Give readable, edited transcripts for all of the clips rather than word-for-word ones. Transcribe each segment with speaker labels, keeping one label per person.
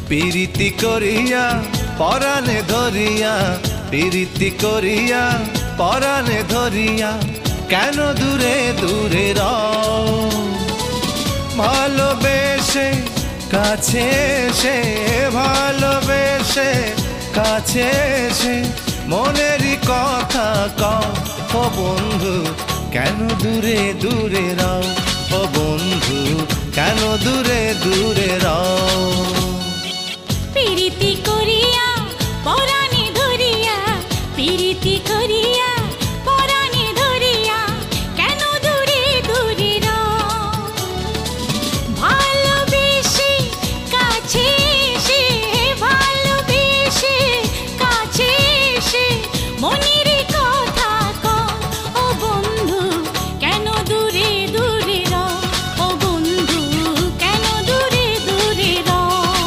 Speaker 1: পিরিতি করিয়া পরাণে ধরিয়া, পিরিতি করিয়া পরাণে ধরিয়া, কেন দূরে দূরে রও? ভালোবেসে কাছে এসে, ভালোবেসে কাছে এসে মনেরই কথা কও। ও বন্ধু কেন দূরে দূরে রও? ও বন্ধু কেন দূরে দূরে রও?
Speaker 2: পিরিতি করিয়া পরাণে ধরিয়া, পিরিতি করিয়া পরাণে ধরিয়া, কেন দূরে দূরে রও? ভালোবেসে কাছে এসে, ভালোবেসে কাছে এসে মনের কথা কও। ও বন্ধু কেন দূরে দূরে রও? ও বন্ধু কেন দূরে দূরে রও?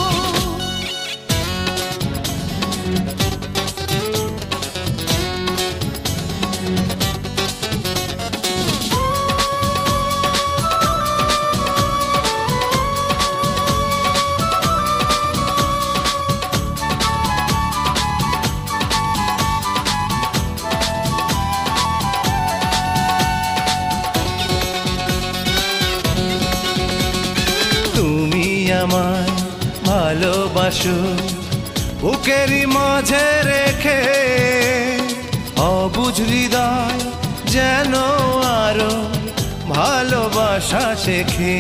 Speaker 1: তুমি আমায় ভালোবাসো বুকেরই মাঝে রেখে, অবুঝ হৃদয় যেন আরো ভালোবাসা শেখে।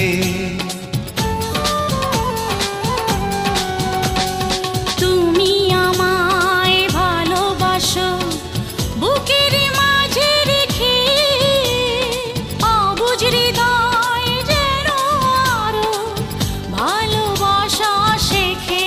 Speaker 2: তুমি আমায় ভালোবাসো বুকের মাঝে রেখে, অবুঝ হৃদয় যেন আরো ভালোবাসা শেখে।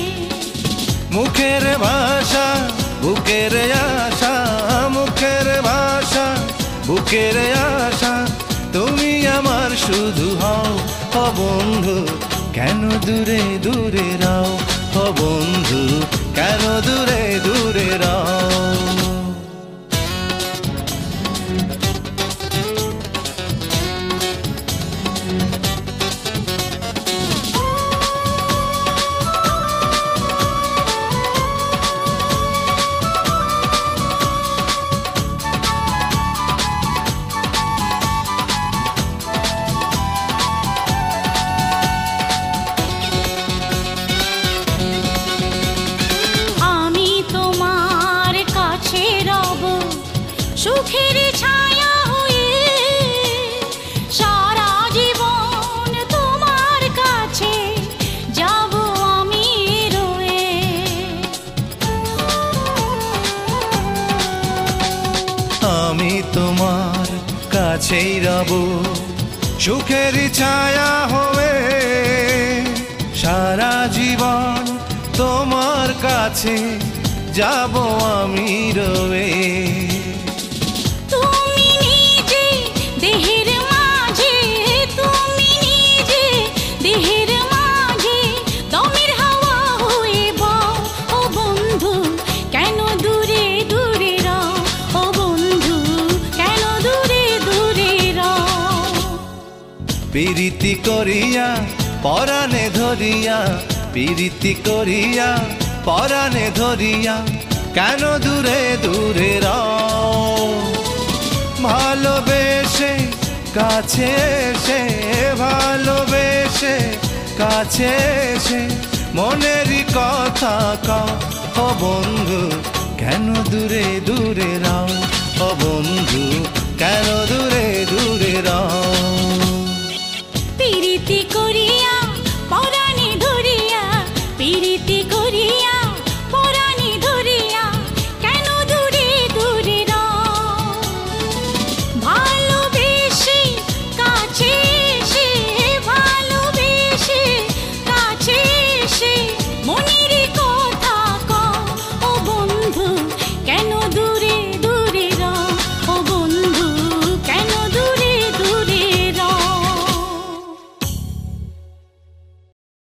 Speaker 1: মুখের ভাষা বুকের আশা, মুখের ভাষা বুকের আশা, তুমি আমার শুধু হও। ও বন্ধু কেন দূরে দূরে রও? ও বন্ধু কেন দূরে দূরে রও?
Speaker 2: আমি তোমার কাছে রব সুখের ছায়া হয়ে, সারা জীবন তোমার কাছে যাব আমি রয়ে।
Speaker 1: আমি তোমার কাছেই রব সুখের ছায়া হয়ে, সারা জীবন তোমার কাছে যাব আমি রয়ে।
Speaker 2: তুমি নিজে দেহের মাঝে, তুমি নিজে দেহের মাঝে দমের হাওয়া হয়ে বও। ও বন্ধু কেন দূরে দূরে রও? ও বন্ধু কেন দূরে দূরে রও?
Speaker 1: পিরিতি করিয়া পরাণে ধরিয়া, পিরিতি করিয়া পরাণে ধরিয়া, কেন দূরে দূরে রও? ভালোবেসে কাছে এসে, ভালোবেসে কাছে এসে মনেরই কথা কও। ও বন্ধু কেন দূরে দূরে রও? ও বন্ধু কেন দূরে দূরে রও?
Speaker 2: পিরিতি করিয়া